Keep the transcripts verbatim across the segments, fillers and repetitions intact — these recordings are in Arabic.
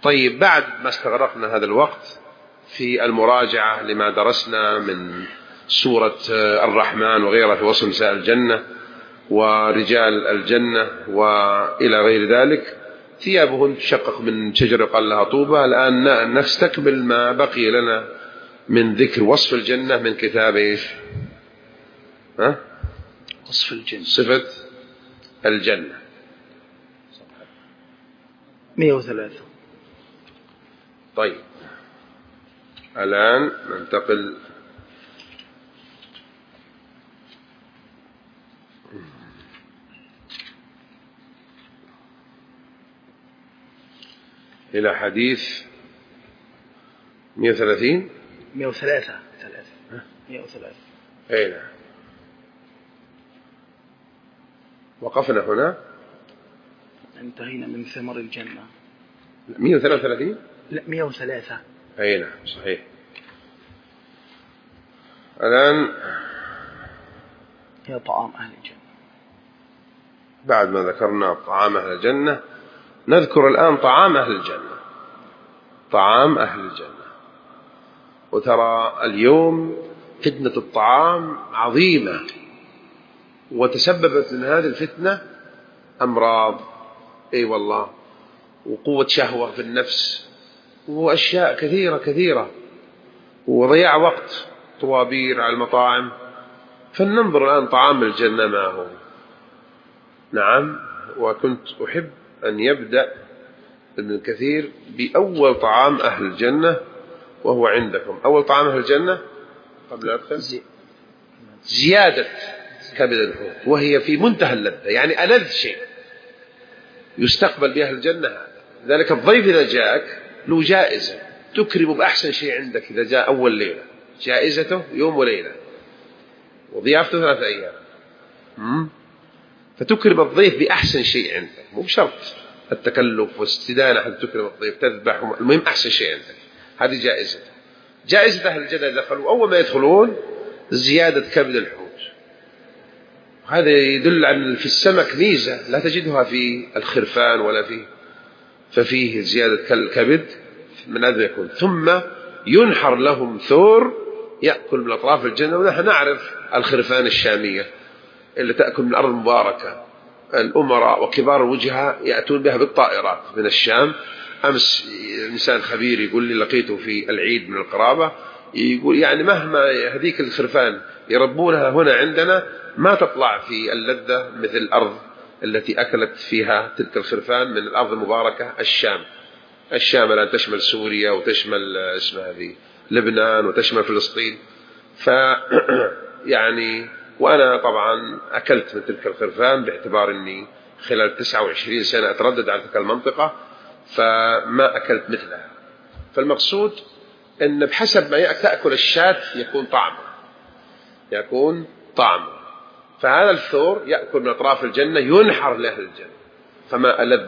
طيب، بعد ما استغرقنا هذا الوقت في المراجعة لما درسنا من سورة الرحمن وغيرها في وصف نساء الجنة ورجال الجنة وإلى غير ذلك، ثيابهن تشقق من شجر يقال لها طوبى. الآن نستكمل ما بقي لنا من ذكر وصف الجنة من كتاب إيش؟ ها؟ وصف الجنة، صفة الجنة، مئة وثلاثة. طيب، الآن ننتقل إلى حديث مئة وثلاثين مئة وثلاثة مئة وثلاثة. أين وقفنا هنا؟ انتهينا من ثمر الجنة. مئة وثلاثة وثلاثين لا، مئة وثلاثة. أي نعم، صحيح. الآن هي طعام أهل الجنة. بعد ما ذكرنا طعام أهل الجنة، نذكر الآن طعام أهل الجنة. طعام أهل الجنة. وترى اليوم فتنة الطعام عظيمة، وتسببت من هذه الفتنة أمراض، أي أيوة والله، وقوة شهوة في النفس، وأشياء كثيرة كثيرة، وضياع وقت، طوابير على المطاعم. فلننظر الآن طعام الجنة ما هو. نعم، وكنت أحب أن يبدأ ابن كثير بأول طعام أهل الجنة، وهو عندكم. أول طعام أهل الجنة قبل أدخل زيادة كبد الحوت، وهي في منتهى اللذة، يعني ألذ شيء يستقبل بأهل الجنة هذا. ذلك الضيف إذا جاءك له جائزة تكرم بأحسن شيء عندك. إذا جاء أول ليلة جائزته يوم وليلة، وضيافته ثلاثة أيام. فتكرم الضيف بأحسن شيء عندك، مو بشرط التكلف واستدانة حتى تكرم الضيف، تذبح، المهم أحسن شيء عندك. هذه جائزته. جائزة أهل الجنة إذا دخلوا أول ما يدخلون زيادة كبد الحوت. هذا يدل أن في السمك ميزة لا تجدها في الخرفان ولا فيه، ففيه زيادة الكبد من هذا يكون. ثم ينحر لهم ثور يأكل من أطراف الجنة. ونحن نعرف الخرفان الشامية اللي تأكل من الأرض المباركة. الأمراء وكبار الوجهاء يأتون بها بالطائرات من الشام. أمس إنسان خبير يقول لي لقيته في العيد من القرابة، يقول يعني مهما هذيك الخرفان يربونها هنا عندنا ما تطلع في اللذة مثل الأرض التي أكلت فيها تلك الخرفان من الأرض المباركة الشام. الشام الآن تشمل سوريا وتشمل اسمها ذي لبنان وتشمل فلسطين. ف يعني وأنا طبعا أكلت من تلك الخرفان باعتبار أني خلال تسعة وعشرين سنة أتردد على تلك المنطقة، فما أكلت مثلها. فالمقصود أن بحسب ما تأكل الشاة يكون طعمه يكون طعمه فهذا الثور يأكل من أطراف الجنة ينحر لأهل الجنة. فما ألذ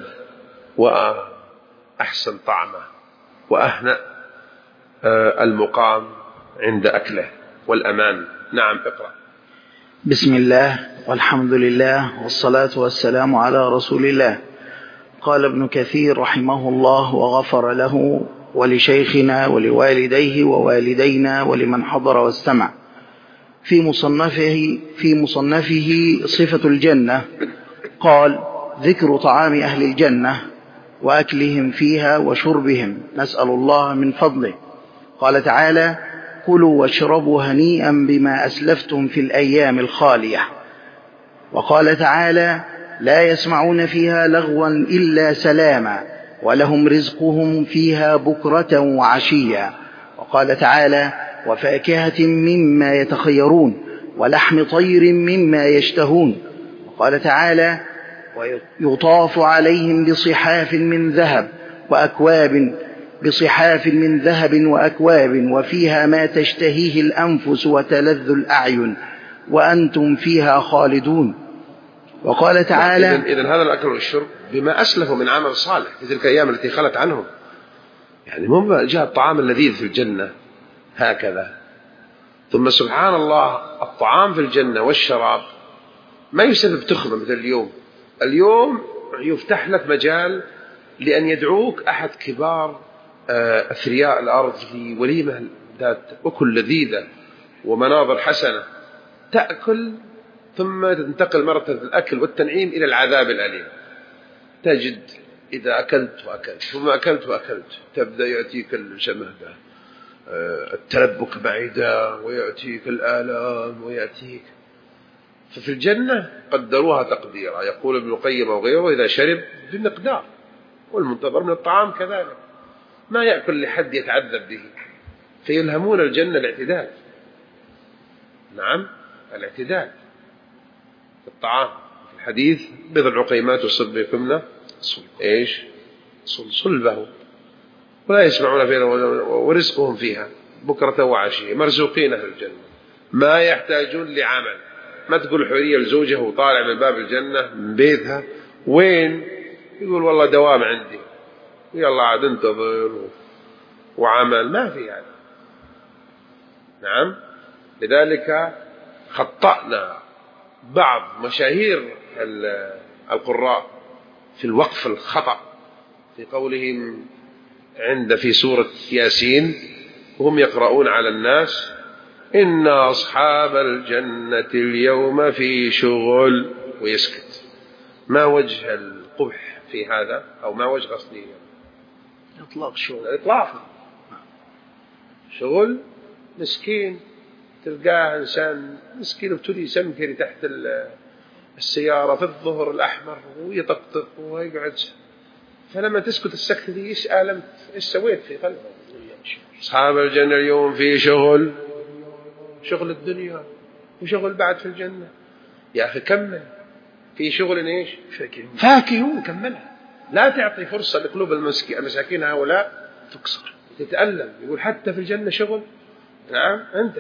وأحسن طعمه وأهنأ المقام عند أكله والأمان. نعم، اقرأ. بسم الله والحمد لله والصلاة والسلام على رسول الله. قال ابن كثير رحمه الله وغفر له ولشيخنا ولوالديه ووالدينا ولمن حضر واستمع في مصنفه في مصنفه صفة الجنة. قال: ذكر طعام أهل الجنة وأكلهم فيها وشربهم، نسأل الله من فضله. قال تعالى: كلوا واشربوا هنيئا بما أسلفتم في الأيام الخالية. وقال تعالى: لا يسمعون فيها لغوا إلا سلاما ولهم رزقهم فيها بكرة وعشيا. وقال تعالى: وفاكهة مما يتخيرون ولحم طير مما يشتهون. وقال تعالى: ويطاف عليهم بصحاف من ذهب وأكواب بصحاف من ذهب وأكواب وفيها ما تشتهيه الأنفس وتلذ الأعين وأنتم فيها خالدون. وقال تعالى: إذن هذا الأكل والشرب بما أسلفوا من عمل صالح في تلك الأيام التي خلت عنهم. يعني مو جاء الطعام اللذيذ في الجنة هكذا. ثم سبحان الله الطعام في الجنة والشراب ما يسبب تخمة مثل اليوم. اليوم يفتح لك مجال لأن يدعوك أحد كبار أثرياء الأرض لوليمة ذات أكل لذيذة ومناظر حسنة، تأكل ثم تنتقل مرة الأكل والتنعيم إلى العذاب الأليم. تجد إذا أكلت وأكلت ثم أكلت وأكلت تبدأ يأتيك الشمهدة، التلبك بعيدا، ويأتيك الآلام، ويأتيك. ففي الجنة قدروها تقديرا. يقول ابن القيم وغيره: إذا شرب بمقدار، والمنتظر من الطعام كذلك، ما يأكل لحد يتعذب به. فيلهمون الجنة الاعتدال. نعم، الاعتدال في الطعام. في الحديث: بضع عقيمات تصب بكمنا إيش صلبه ولا يسمعون فيها ورزقهم فيها بكرة وعشية، مرزوقين في الجنة ما يحتاجون لعمل. ما تقول حورية لزوجها وطالع من باب الجنة من بيتها وين، يقول والله دوام عندي، يلا عاد انتظر وعمل، ما في هذا. نعم، لذلك خطأنا بعض مشاهير القراء في الوقف الخطأ في قولهم عند في سورة ياسين وهم يقرؤون على الناس: إن أصحاب الجنة اليوم في شغل، ويسكت. ما وجه القبح في هذا، أو ما وجه قصدي؟ إطلاق شغل. إطلاق شغل. مسكين تلقاه إنسان مسكين ابتلي يسمكري تحت السيارة في الظهر الأحمر ويطقطق ويقعد. فلما تسكت السكتة دي إيش آلمت، إيش سويت في قلبه؟ أصحاب الجنة اليوم في شغل، شغل الدنيا وشغل بعد في الجنة. يا أخي كمل في شغل إيش فاكهون، كملها. لا تعطي فرصة لقلوب المساكين هؤلاء تكسر تتألم. يقول حتى في الجنة شغل. نعم، انتبه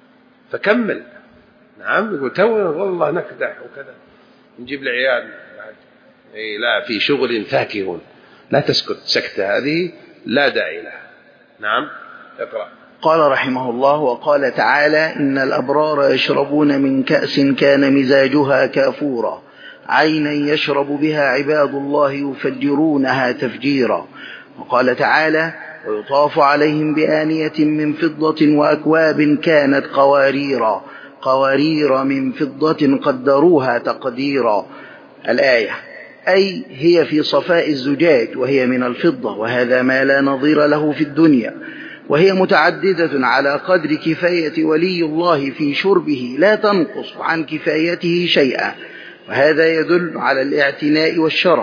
فكمل. نعم، يقول تو والله نكدح وكذا نجيب العيال بعد. إيه لا، في شغل فاكهون. لا تسكت سكتة هذه لا داعي لها. نعم، اقرأ. قال رحمه الله: وقال تعالى: إن الأبرار يشربون من كأس كان مزاجها كافورا عينا يشرب بها عباد الله يفجرونها تفجيرا. وقال تعالى: ويطاف عليهم بآنية من فضة وأكواب كانت قواريرا قوارير من فضة قدروها تقديرا. الآية: أي هي في صفاء الزجاج وهي من الفضة، وهذا ما لا نظير له في الدنيا، وهي متعددة على قدر كفاية ولي الله في شربه لا تنقص عن كفايته شيئا، وهذا يدل على الاعتناء والشرف.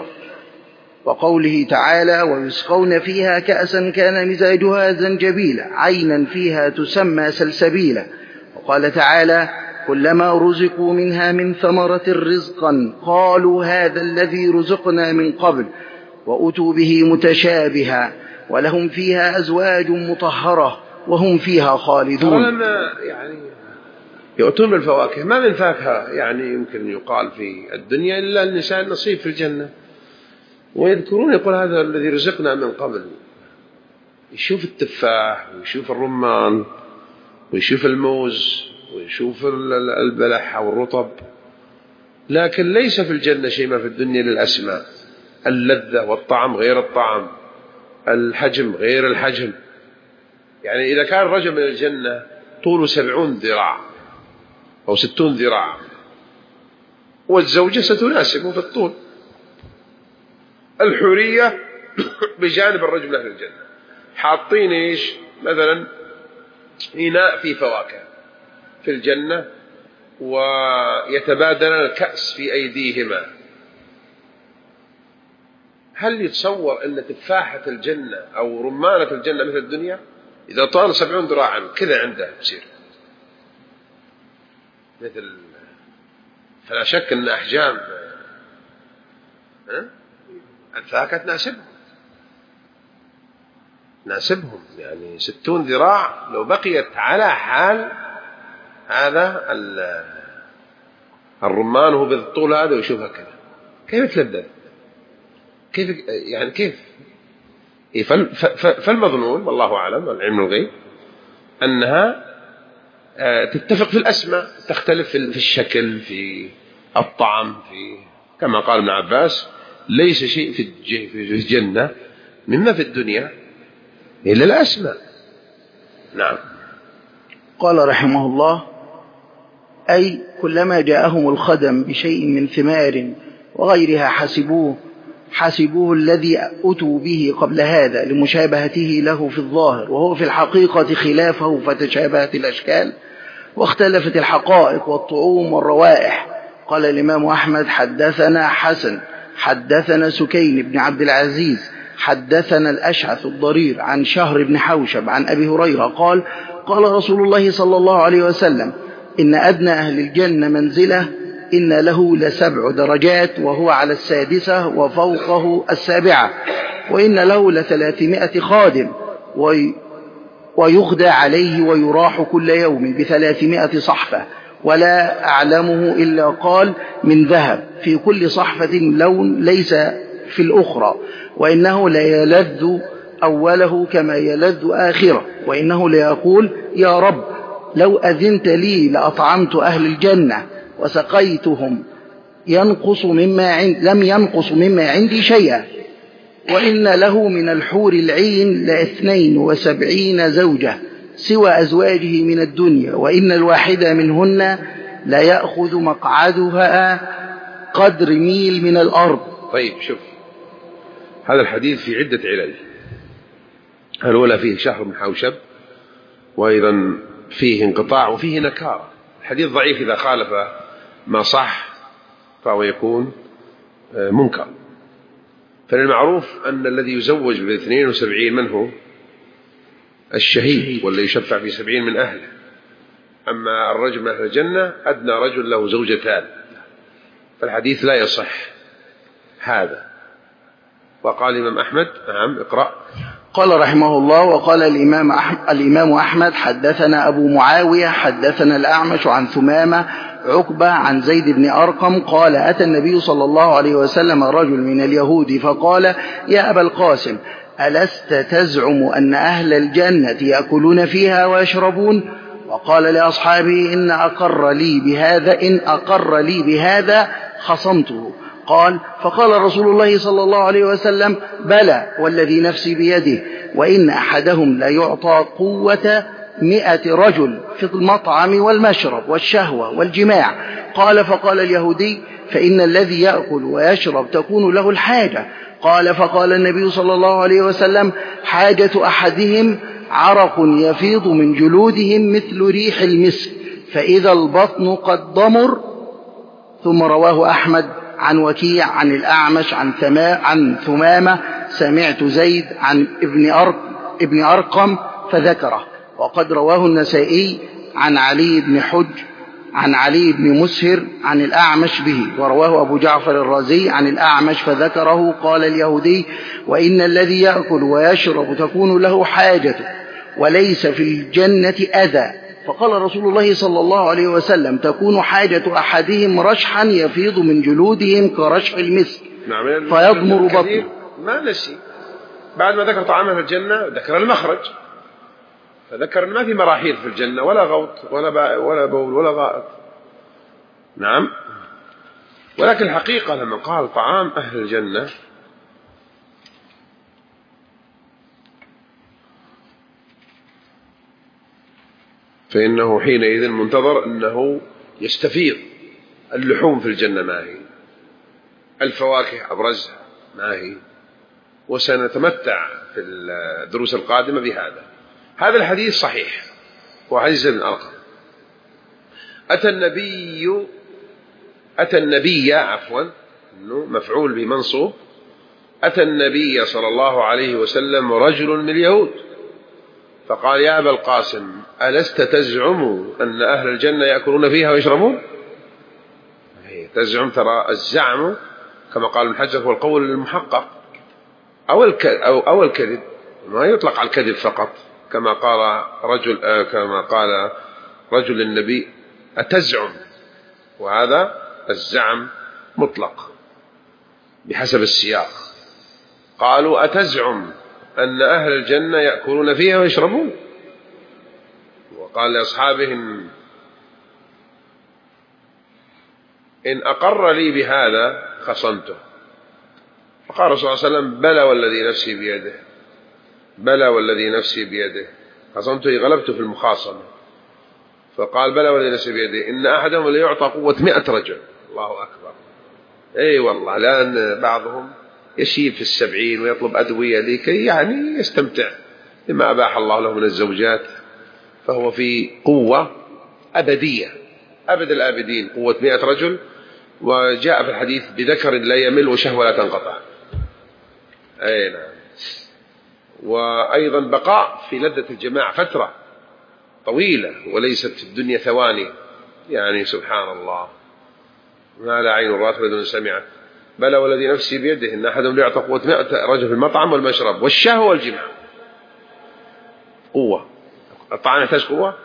وقوله تعالى: ويسقون فيها كأسا كان مزاجها زنجبيلا عينا فيها تسمى سلسبيلا. وقال تعالى: كلما رزقوا منها من ثمرة رزقا قالوا هذا الذي رزقنا من قبل وأتوا به متشابها ولهم فيها أزواج مطهرة وهم فيها خالدون. لما يعني يؤتون بالفواكه، ما من فاكهة يعني يمكن يقال في الدنيا إلا النساء النصيب في الجنة. ويذكرون يقول هذا الذي رزقنا من قبل. يشوف التفاح ويشوف الرمان ويشوف الموز ويشوف البلح أو الرطب، لكن ليس في الجنة شيء ما في الدنيا للأسماء. اللذة والطعم غير الطعم، الحجم غير الحجم. يعني إذا كان رجل من الجنة طوله سبعون ذراع أو ستون ذراع، والزوجة ستناسبه في الطول. الحورية بجانب الرجل في الجنة حاطين إيش مثلا إناء فيه فواكه في الجنة، ويتبادلان الكأس في أيديهما. هل يتصور أن تفاحة الجنة أو رمانة الجنة مثل الدنيا؟ إذا طال سبعون ذراعا كذا عنده بصير مثل. فلا شك أن أحجام الفاكهة تناسبهم تناسبهم يعني ستون ذراع لو بقيت على حال هذا الرمان وهو بالطول هذا ويشوفها كذا كيف تلذذ، كيف يعني كيف. فالمظنون والله أعلم العلم الغيب أنها تتفق في الأسماء، تختلف في الشكل، في الطعم، في كما قال ابن عباس: ليس شيء في الجنة مما في الدنيا إلا الأسماء. نعم. قال رحمه الله: أي كلما جاءهم الخدم بشيء من ثمار وغيرها حسبوه حسبوه الذي أتوا به قبل هذا لمشابهته له في الظاهر، وهو في الحقيقة خلافه، فتشابهت الأشكال واختلفت الحقائق والطعوم والروائح. قال الإمام أحمد: حدثنا حسن حدثنا سكين بن عبد العزيز حدثنا الأشعث الضرير عن شهر بن حوشب عن أبي هريرة قال: قال رسول الله صلى الله عليه وسلم: إن أدنى أهل الجنة منزلة إن له لسبع درجات وهو على السادسة وفوقه السابعة، وإن له لثلاثمائة خادم ويغدى عليه ويراح كل يوم بثلاثمائة صحفة، ولا أعلمه إلا قال من ذهب في كل صحفة لون ليس في الأخرى، وإنه ليلذ أوله كما يلذ آخره، وإنه ليقول: يا رب لو أذنت لي لأطعمت أهل الجنة وسقيتهم ينقص مما عند لم ينقص مما عندي شيئا. وإن له من الحور العين لاثنين وسبعين زوجة سوى أزواجه من الدنيا، وإن الواحدة منهن لا يأخذ مقعدها قدر ميل من الأرض. طيب شوف، هذا الحديث في عدة علل. الأولى فيه شهر بن حوشب، وأيضا فيه انقطاع وفيه نكارة. الحديث ضعيف إذا خالف ما صح فهو يكون منكر. فالمعروف أن الذي يزوج باثنين وسبعين من هو؟ الشهيد، والذي يشفع في سبعين من أهله. أما الرجل من أهل الجنة أدنى رجل له زوجتان، فالحديث لا يصح هذا. وقال الإمام أحمد: نعم اقرأ. قال رحمه الله: وقال الإمام أحمد, الإمام أحمد حدثنا أبو معاوية حدثنا الأعمش عن ثمامة عقبة عن زيد بن أرقم قال: أتى النبي صلى الله عليه وسلم رجل من اليهود فقال: يا أبا القاسم، ألست تزعم أن أهل الجنة يأكلون فيها ويشربون؟ وقال لأصحابه: إن أقر لي بهذا إن أقر لي بهذا خصمته. قال: فقال رسول الله صلى الله عليه وسلم: بلى والذي نفسي بيده، وإن أحدهم لا يعطى قوة مئة رجل في المطعم والمشرب والشهوة والجماع. قال: فقال اليهودي: فإن الذي يأكل ويشرب تكون له الحاجة. قال: فقال النبي صلى الله عليه وسلم: حاجة أحدهم عرق يفيض من جلودهم مثل ريح المسك، فإذا البطن قد ضمر. ثم رواه أحمد عن وكيع عن الأعمش عن, عن ثمامة سمعت زيد عن ابن, أرق ابن أرقم فذكره. وقد رواه النسائي عن علي بن حج عن علي بن مسهر عن الأعمش به، ورواه أبو جعفر الرازي عن الأعمش فذكره. قال اليهودي: وإن الذي يأكل ويشرب تكون له حاجته وليس في الجنة أذى. فقال رسول الله صلى الله عليه وسلم: تكون حاجة أحدهم رشحا يفيض من جلودهم كرشح المسك فيضمر بطنه. ما نسي بعد ما ذكر طعامه في الجنة ذكر المخرج، فذكر ما في مراحيض في الجنة ولا غوط ولا ولا بول ولا غائط. نعم. ولكن الحقيقة لما قال طعام أهل الجنة فإنه حينئذ منتظر أنه يستفيض. اللحوم في الجنة ما هي، الفواكه أبرزها ما هي، وسنتمتع في الدروس القادمة بهذا. هذا الحديث صحيح، هو حديث ابن أرقم. أتى النبي أتى النبي عفوا إنه مفعول بمنصوب. أتى النبي صلى الله عليه وسلم رجل من اليهود فقال: يا أبا القاسم، ألست تزعم أن أهل الجنة يأكلون فيها ويشربون؟ تزعم، ترى الزعم كما قال ابن حجر هو القول المحقق أو أو الكذب، ما يطلق على الكذب فقط، كما قال رجل آه كما قال رجل النبي: أتزعم؟ وهذا الزعم مطلق بحسب السياق. قالوا: أتزعم أن أهل الجنة يأكلون فيها ويشربون؟ وقال لأصحابهم: إن أقر لي بهذا خصمته. فقال الرسول صلى الله عليه وسلم بلى والذي نفسي بيده، بلى والذي نفسي بيده، خصمته غلبته في المخاصمة. فقال بلى والذي نفسي بيده إن أحدهم ليعطى قوة مئة رجل. الله أكبر. أي والله، لأن بعضهم يشيب في السبعين ويطلب أدوية لكي يعني يستمتع بما أباح الله له من الزوجات، فهو في قوة أبدية أبد الآبدين، قوة مئة رجل. وجاء في الحديث بذكر لا يمل وشهوة لا تنقطع. أي نعم. وأيضا بقاء في لذة الجماع فترة طويلة وليست الدنيا ثواني، يعني سبحان الله ما لا عين رأت ولا أذن سمعت. بلى والذي نفسي بيده إن أحدهم ليعطى قوة مئة رجل في المطعم والمشرب والشهوة والجماع. قوة. الطعام يحتاج قوة؟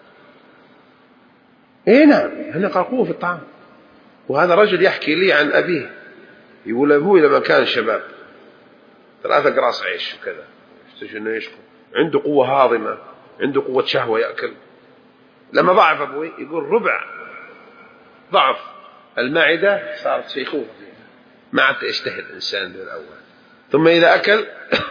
إيه نعم، هنا قال قوة في الطعام. وهذا رجل يحكي لي عن أبيه، يقول أبوه لما كان شباب ثلاثة قراص عيش وكذا، يحتاج إنه يشكو، عنده قوة هاضمة، عنده قوة شهوة يأكل. لما ضعف أبوي يقول ربع ضعف المعدة صارت شيخوخة فيها، ما عاد يشتهي الإنسان بالأول. ثم إذا أكل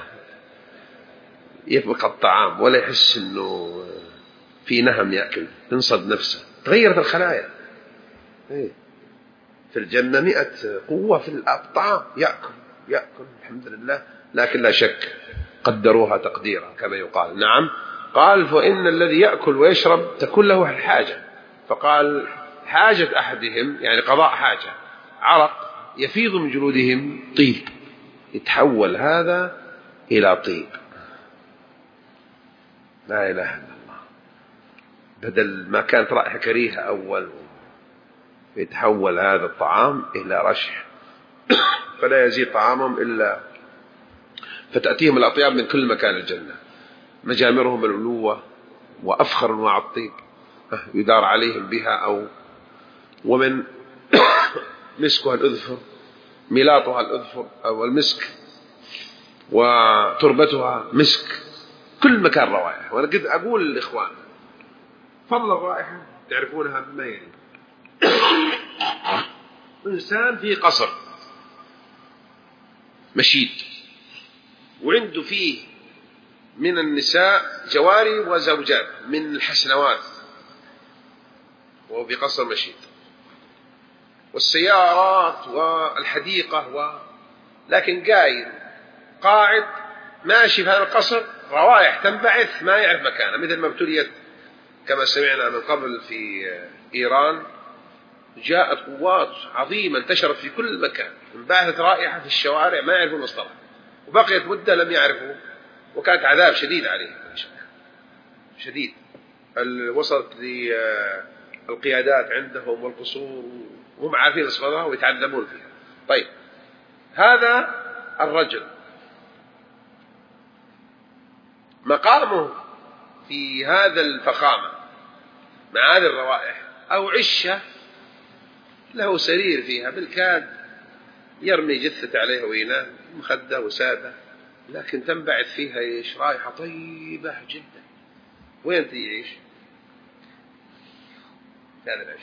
يفقد الطعام ولا يحس إنه في نهم يأكل، تنصد نفسه، تغيرت الخلايا. في الجنة مئة قوة في الطعام، يأكل يأكل الحمد لله، لكن لا شك قدروها تقديرا كما يقال. نعم. قال فإن الذي يأكل ويشرب تكون له الحاجة. فقال حاجة أحدهم يعني قضاء حاجة عرق يفيض من جلودهم طيب، يتحول هذا إلى طيب. لا إله إلا الله. بدل ما كانت رائحة كريهة أول يتحول هذا الطعام إلى رشح فلا يزيد طعامهم إلا فتأتيهم الأطياب من كل مكان الجنة، مجامرهم الألوة وأفخر أنواع الطيب يدار عليهم بها، أو ومن مسكها الأذفر، ميلاطها الأذفر أو المسك، وتربتها مسك، كل مكان روائح. وأنا قد أقول للإخوان فضل الرائحة تعرفونها بما يلي. إنسان في قصر مشيد وعنده فيه من النساء جواري وزوجات من الحسنوات، وهو في قصر مشيد، والسيارات والحديقة و... لكن قايد قاعد ماشي في هذا القصر، روائح تنبعث ما يعرف مكانه، مثل ما ابتليت كما سمعنا من قبل في إيران، جاءت قوات عظيمة انتشرت في كل مكان، انبعثت رائحة في الشوارع ما يعرفون مصطلح، وبقيت مدة لم يعرفوا، وكانت عذاب شديد عليهم شديد. وصلت للقيادات عندهم والقصور وهم عارفين اصفادها ويتعذبون فيها. طيب هذا الرجل مقامه في هذا الفخامة مع هذه الروائح، أو عشة له سرير فيها بالكاد يرمي جثة عليها وينام، مخدة وسادة، لكن تنبعث فيها إيش؟ رائحة طيبة جدا. وين يعيش هذا العيش؟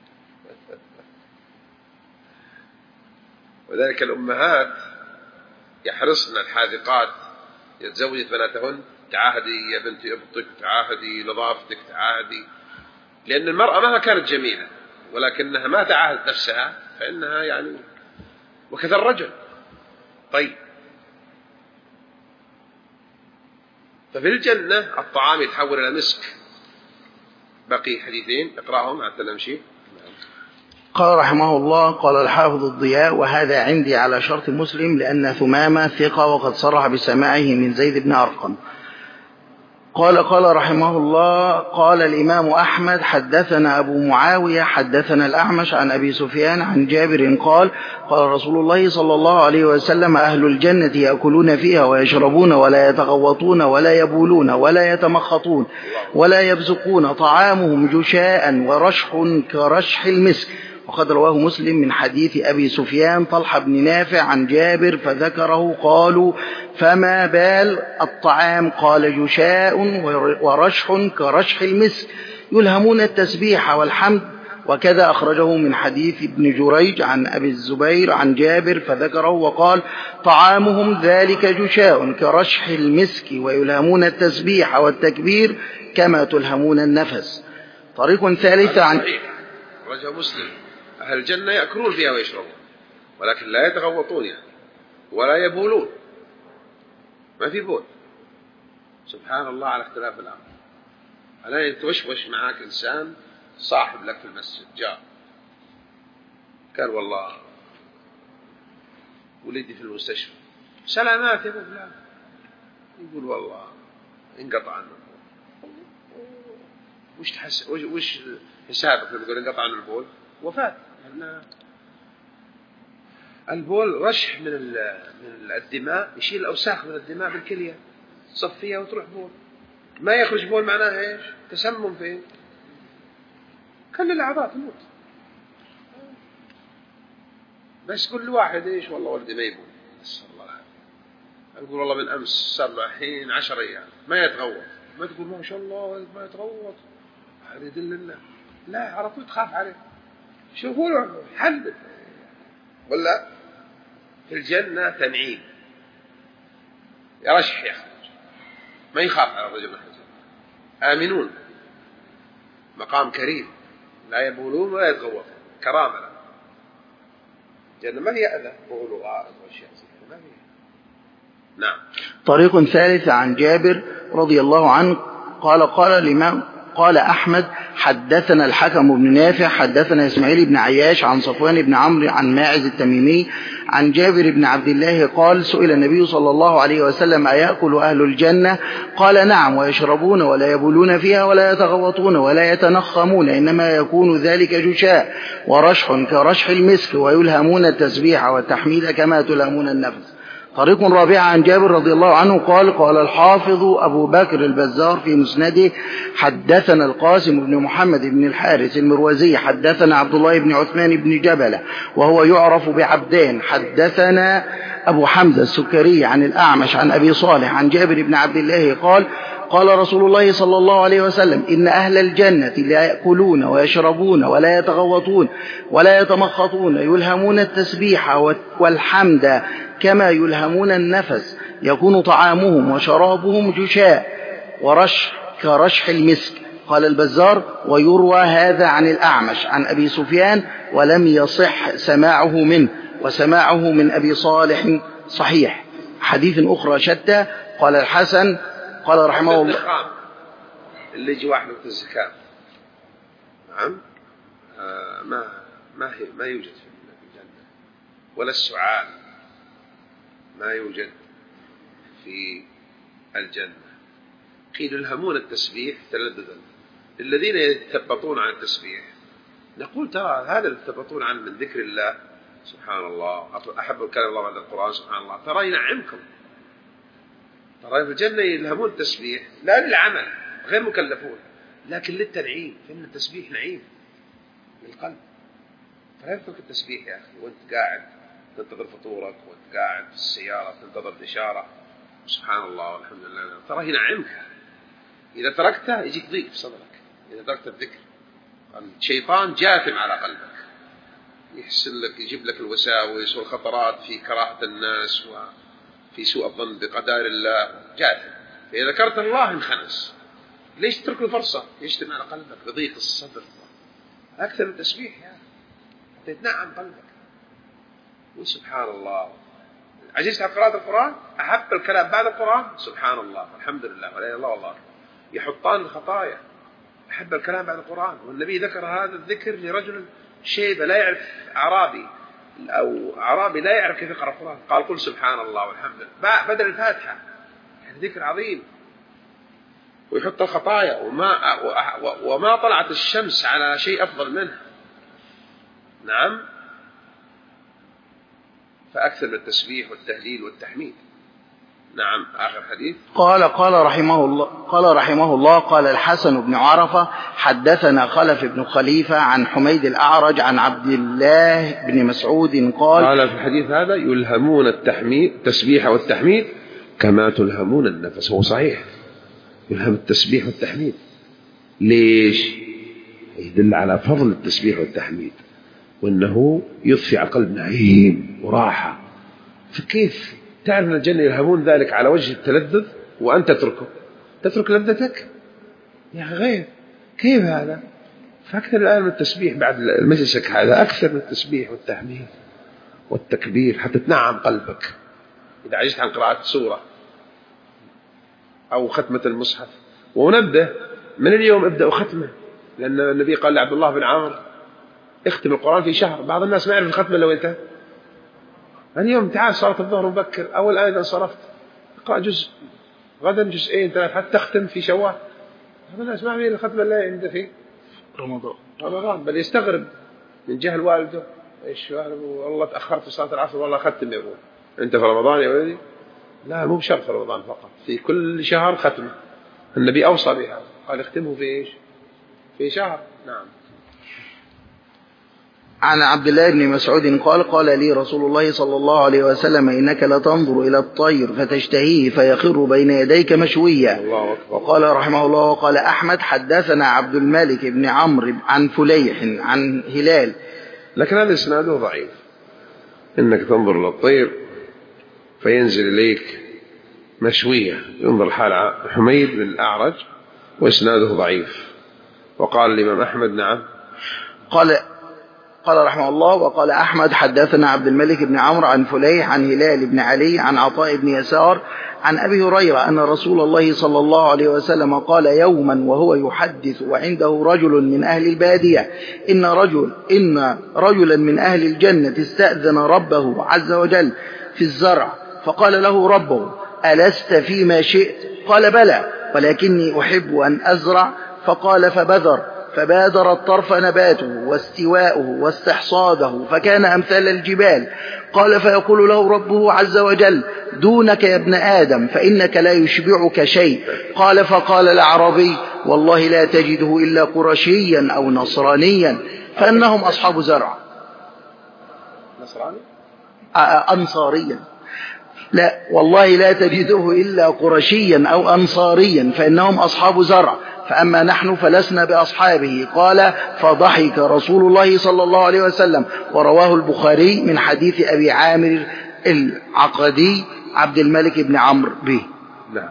وذلك الأمهات يحرصن الحاذقات يتزوجت بناتهن، تعاهدي يا بنتي ابطك، تعاهدي نظافتك، تعاهدي، لأن المرأة مهما كانت جميلة ولكنها ما تعاهدت نفسها فإنها يعني وكذا الرجل. طيب ففي الجنة الطعام يتحول إلى مسك. بقي حديثين اقرأهم حتى نمشي. قال رحمه الله: قال الحافظ الضياء: وهذا عندي على شرط مسلم، لأن ثمامة ثقة وقد صرح بسماعه من زيد بن أرقم. قال قال رحمه الله: قال الإمام أحمد: حدثنا أبو معاوية حدثنا الأعمش عن أبي سفيان عن جابر قال: قال رسول الله صلى الله عليه وسلم: أهل الجنة يأكلون فيها ويشربون ولا يتغوطون ولا يبولون ولا يتمخطون ولا يبزقون، طعامهم جشاء ورشح كرشح المسك. وقد رواه مسلم من حديث أبي سفيان طلحة بن نافع عن جابر فذكره. قالوا: فما بال الطعام؟ قال: جشاء ورشح كرشح المسك، يلهمون التسبيح والحمد وكذا أخرجه من حديث ابن جريج عن أبي الزبير عن جابر فذكره وقال طعامهم ذلك جشاء كرشح المسك ويلهمون التسبيح والتكبير كما تلهمون النفس. طريق ثالث عن رجل مسلم أهل الجنة يأكلون فيها ويشربون ولكن لا يتغوطون يعني ولا يبولون، ما في بول. سبحان الله على اختلاف الأمر. ألا يتوشوش معاك إنسان صاحب لك في المسجد جاء قال والله ولدي في المستشفى سلامات يا ابو فلان، يقول والله انقطع عنه البول. وش تحس وش, وش حسابك لما يقول انقطع عنه البول؟ وفاة. لأن البول رشح من من الدماء، يشيل الأوساخ من الدماء بالكلية صفيها وتروح بول. ما يخرج بول معناه ايش؟ تسمم فيه كل الأعضاء تموت. بس كل واحد ايش والله ولدي ما يبول بس الله العافية. أقول والله من أمس صار له الحين عشر أيام ما يتغوط، ما تقول ما شاء الله ما يتغوط هذا يدل لنا، لا على طول تخاف عليه. شوفوا له حل. ولا في الجنة تنعيم يرشح يخرج ما يخاف على الرجل من الجنة. آمنون مقام كريم لا يبولون ولا يتغوطون كرامة له. الجنة ما هي أذى بول وغائط وأشياء ما هي. نعم. طريق ثالث عن جابر رضي الله عنه قال قال الإمام قال أحمد حدثنا الحكم بن نافع حدثنا إسماعيل بن عياش عن صفوان بن عمرو عن ماعز التميمي عن جابر بن عبد الله قال سئل النبي صلى الله عليه وسلم أيأكل أهل الجنة؟ قال نعم ويشربون ولا يبولون فيها ولا يتغوطون ولا يتنخمون، إنما يكون ذلك جشاء ورشح كرشح المسك ويلهمون التسبيح والتحميد كما تلهمون النفس. طريق رابع عن جابر رضي الله عنه قال قال الحافظ أبو بكر البزار في مسنده حدثنا القاسم بن محمد بن الحارث المروزي حدثنا عبد الله بن عثمان بن جبلة وهو يعرف بعبدان حدثنا أبو حمزة السكري عن الأعمش عن أبي صالح عن جابر بن عبد الله قال قال رسول الله صلى الله عليه وسلم إن أهل الجنة لا يأكلون ويشربون ولا يتغوطون ولا يتمخطون يلهمون التسبيح والحمد كما يلهمون النفس، يكون طعامهم وشرابهم جشاء ورشح كرشح المسك. قال البزار ويروى هذا عن الأعمش عن أبي سفيان ولم يصح سماعه منه، وسماعه من أبي صالح صحيح. حديث أخرى شتى. قال الحسن قال رحمه الله اللي يجي واحد وقت الزكاة نعم آه ما ما هي ما يوجد في الجنة، ولا السعال ما يوجد في الجنة. قيل يلهمون التسبيح تلذذا. الذين يتثبطون عن التسبيح نقول ترى هذا اللي يتثبطون عن من ذكر الله سبحان الله أحب الكلام الله بعد القرآن سبحان الله ترى ينعمكم. ترى في الجنة يلهمون التسبيح لا للعمل غير مكلفون لكن للتنعيم، فإن التسبيح نعيم للقلب. فلا يفك التسبيح يا أخي وانت قاعد تنتظر فطورك وانت قاعد في السيارة تنتظر الإشارة سبحان الله والحمد لله ترى ينعمك. إذا تركته يجيك ضيق في صدرك. إذا تركت الذكر الشيطان جاثم على قلبك يحسن لك يجيب لك الوساوس والخطرات في كراهة الناس وفي سوء الظن بقدر الله جاثم. فإذا ذكرت الله انخنس. ليش تترك الفرصة يجتمع على قلبك بضيق الصدر أكثر من التسبيح يعني حتى يتنعم قلبك. وسبحان الله عجزت عن قراءة القرآن أحب الكلام بعد القرآن سبحان الله والحمد لله ولا إله إلا الله والله يحطان الخطايا. أحب الكلام بعد القرآن. والنبي ذكر هذا الذكر لرجل شيبة لا يعرف أعرابي أو أعرابي لا يعرف كيف يقرأ القرآن قال قل سبحان الله والحمد لله بدل الفاتحة. يعني ذكر عظيم ويحط الخطايا وما, وما طلعت الشمس على شيء أفضل منه. نعم. فأكثر من التسبيح والتهليل والتحميد. نعم. آخر حديث قال قال رحمه الله قال رحمه الله قال الحسن بن عرفة حدثنا خلف بن خليفة عن حميد الأعرج عن عبد الله بن مسعود قال قال في الحديث هذا يلهمون التحميد التسبيح والتحميد كما تلهمون النفس. هو صحيح يلهم التسبيح والتحميد. ليش؟ يدل على فضل التسبيح والتحميد، وأنه يضفي على القلب نعيم وراحة. فكيف تعرف أن الجنة يلهمون ذلك على وجه التلذذ وأنت تتركه، تترك لذتك يا أخي غير، كيف هذا؟ فأكثر الآن من التسبيح بعد مجلسك هذا، أكثر من التسبيح والتحميد والتكبير حتى تنعم قلبك. إذا عجزت عن قراءة سورة أو ختمة المصحف، ونبه من اليوم ابدأوا ختمة، لأن النبي قال لعبد الله بن عمرو اختم القرآن في شهر. بعض الناس ما يعرف الختمة لو انتهى. اليوم تعال صلاة الظهر مبكر، أول آية إذا صرفت اقرأ جزء، غدا جزئين ثلاث حتى تختم في شوال. بعض الناس ما يعرف الختمة إلا عنده في رمضان رمضان، بل يستغرب من جهل والده، ايش والله تأخرت في صلاة العصر والله ختم، يقول أنت في رمضان يا ولدي؟ لا، مو بشرط في رمضان فقط، في كل شهر ختمة. النبي أوصى بها، قال اختمه في إيش؟ في شهر. نعم. عن عبد الله بن مسعود قال قال لي رسول الله صلى الله عليه وسلم إنك لتنظر إلى الطير فتشتهيه فيخر بين يديك مشويا. وقال رحمه الله وقال أحمد حدثنا عبد الملك بن عمرو عن فليح عن هلال، لكن هذا إسناده ضعيف. إنك تنظر إلى الطير فينزل إليك مشوية، ينظر حال حميد بن الأعرج وإسناده ضعيف. وقال الإمام أحمد نعم قال قال رحمه الله وقال أحمد حدثنا عبد الملك بن عمرو عن فليح عن هلال بن علي عن عطاء بن يسار عن أبي هريرة أن رسول الله صلى الله عليه وسلم قال يوما وهو يحدث وعنده رجل من أهل البادية إن رجل إن رجلا من أهل الجنة استأذن ربه عز وجل في الزرع، فقال له ربه ألست فيما شئت؟ قال بلى ولكني أحب أن أزرع. فقال فبذر، فبادر الطرف نباته واستواؤه واستحصاده فكان أمثال الجبال. قال فيقول له ربه عز وجل دونك يا ابن آدم فإنك لا يشبعك شيء. قال فقال الأعرابي والله لا تجده إلا قرشيا أو نصرانيا فإنهم أصحاب زرع. نصراني؟ أنصاريا. لا والله لا تجده إلا قرشيا أو أنصاريا فإنهم أصحاب زرع، فأما نحن فلسنا بأصحابه. قال فضحك رسول الله صلى الله عليه وسلم. ورواه البخاري من حديث أبي عامر العقدي عبد الملك بن عمرو به. نعم.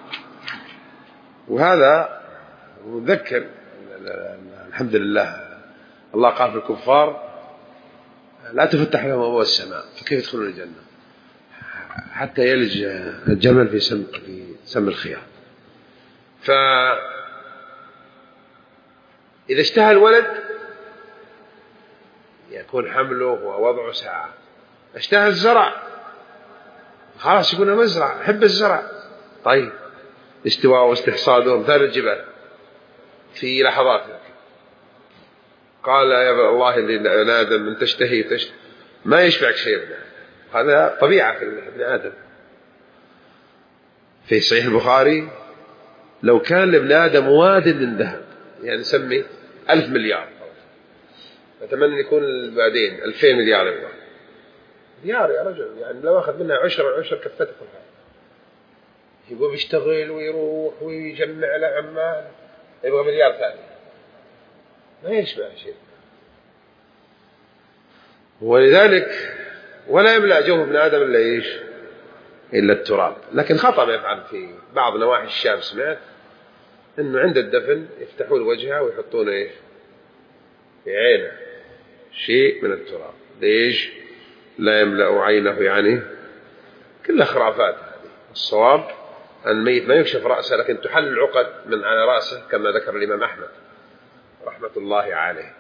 وهذا مذكر الحمد لله، الله قال في الكفار لا تفتح لهم أبواب السماء فكيف يدخلون الجنة حتى يلج الجمل في سم في سم الخياط. فإذا اشتهى الولد يكون حمله ووضعه ساعة، اشتهى الزرع خلاص يكون مزرعة، حب الزرع. طيب استواء واستحصاده مثال الجبال في لحظات. قال يا الله ابن آدم من تشتهي تشتهي ما يشبعك شيء ابن آدم، هذا طبيعة في ابن آدم. في صحيح البخاري لو كان لابن آدم واد من ذهب، يعني نسمي ألف مليار، أتمنى يكون بعدين ألفين مليار يبغى ديار يا رجل، يعني لو أخذ منها عشر عشر كفتها كلها. يبغى بيشتغل ويروح ويجمع له عمال، يبغى مليار ثاني ما يشبع شيء. ولذلك ولا يملأ جوف ابن آدم إلا إيش؟ إلا التراب. لكن خطأ ما يفعل في بعض نواحي الشام، سمعت إنه عند الدفن يفتحون وجهه ويحطون إيش في عينه شيء من التراب. ليش لا يملأ عينه؟ يعني كلها خرافات. هذه الصواب أن الميت ما يكشف رأسه لكن تحل العقد من على رأسه كما ذكر الإمام أحمد رحمة الله عليه.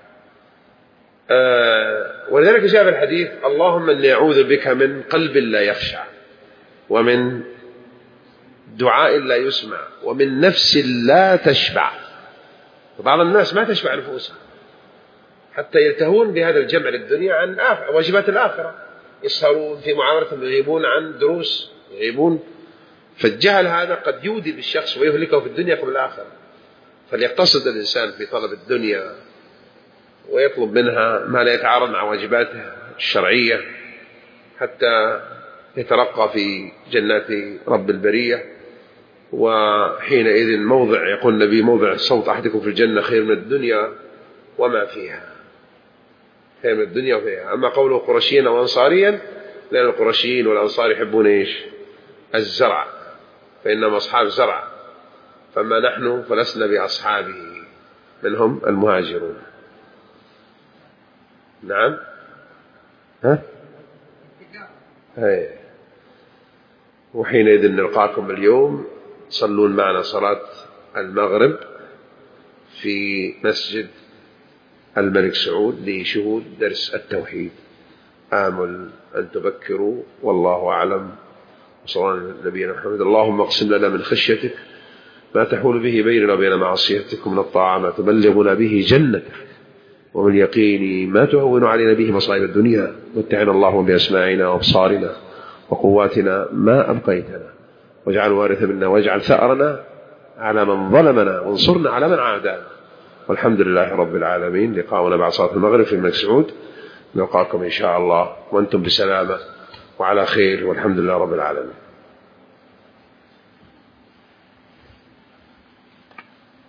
آه ولذلك جاء في الحديث اللهم إني أعوذ بك من قلب لا يخشع، ومن دعاء لا يسمع، ومن نفس لا تشبع. وبعض الناس ما تشبع نفوسها حتى يلتهون بهذا الجمع للدنيا عن واجبات الآخرة، يسهرون في معاملتهم، يغيبون عن دروس، يغيبون. فالجهل هذا قد يودي بالشخص ويهلكه في الدنيا قبل الآخرة. فليقتصد الإنسان في طلب الدنيا ويطلب منها ما لا يتعارض مع واجباته الشرعية حتى يترقى في جنات رب البرية. وحينئذ موضع، يقول النبي موضع صوت أحدكم في الجنة خير من الدنيا وما فيها، فهم الدنيا وفيها. أما قوله قرشيا وأنصاريا، لأن القرشيين والأنصار يحبون إيش؟ الزرع، فإنهم أصحاب زرع، فما نحن فلسنا بأصحابه، منهم المهاجرون. نعم. ها؟ هي. وحينئذ نلقاكم اليوم تصلون معنا صلاة المغرب في مسجد الملك سعود لشهود درس التوحيد. آمل أن تبكروا، والله أعلم. وصلى الله على نبينا محمد. اللهم اقسم لنا من خشيتك ما تحول به بيننا وبين معصيتك، ومن الطاعة ما تبلغنا به جنتك، ومن اليقين ما تهون علينا به مصائب الدنيا. متعنا اللهم بأسماعنا وأبصارنا وقواتنا ما أبقيتنا، واجعل وارث منا، واجعل ثأرنا على من ظلمنا، وانصرنا على من عادانا. والحمد لله رب العالمين. لقاؤنا بعد صلاة المغرب في الملك سعود. نلقاكم إن شاء الله وأنتم بسلامة وعلى خير، والحمد لله رب العالمين.